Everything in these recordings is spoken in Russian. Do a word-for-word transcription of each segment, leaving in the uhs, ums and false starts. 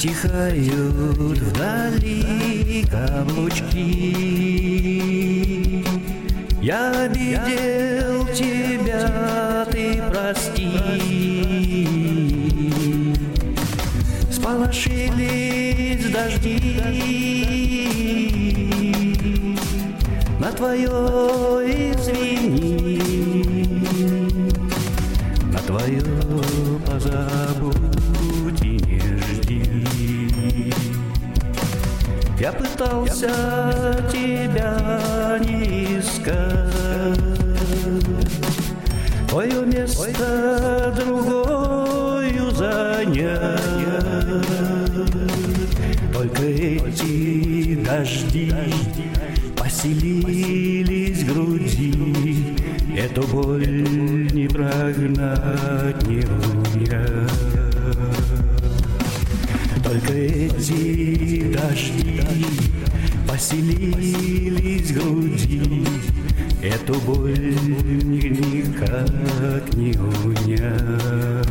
Стихают вдали каблучки. Я обидел тебя, ты прости. Сполошились дожди на твое извини, на твое позабудь и не жди. Я пытался тебя не искать, твое место другою занять. Только эти дожди поселились в груди, эту боль не прогнать, не унять. Только эти дожди поселились в груди, эту боль никак не унять.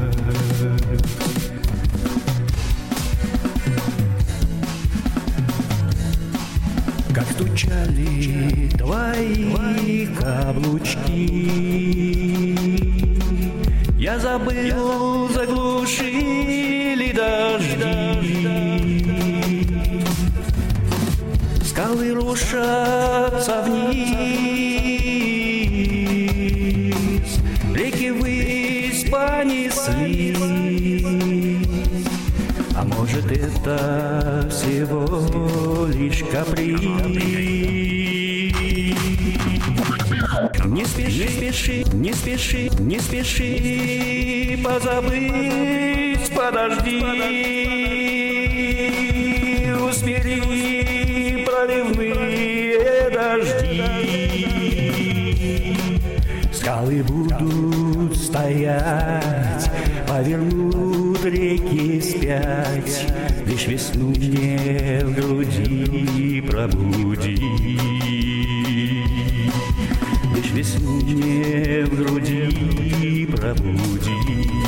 Как стучали твои каблучки, я забыл, заглушили дожди. Скалы рушатся вниз, реки ввысь понесли. А может, это всего лишь каприз? Не спеши, спеши, не спеши, не спеши позабыть, подожди. Усмири проливные дожди. Скалы будут стоять, повернут реки вспять, лишь весну мне в груди пробуди. Лишь весну мне в груди пробуди.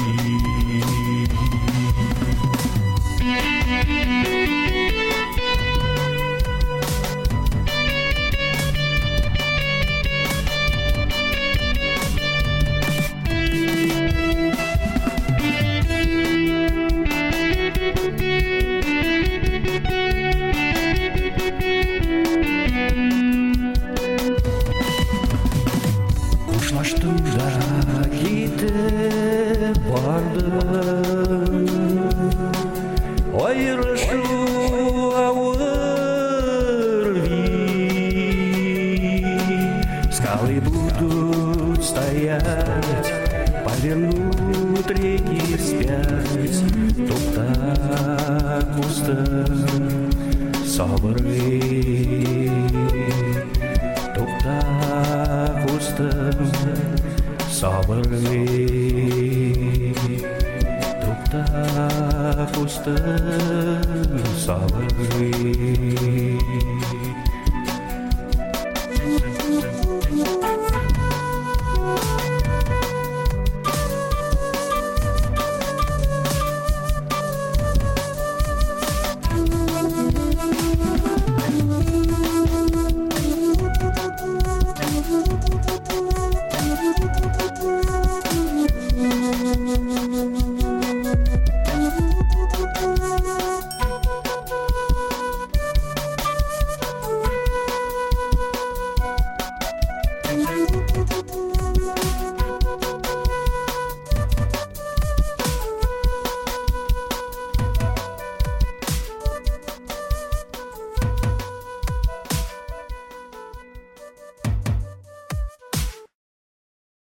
Daki vardım, ayrışı ağır вид. Скалы будут стоять, повернут реки вспять, тут так пусто собры, тут так пусто собры, тут так пусто собры.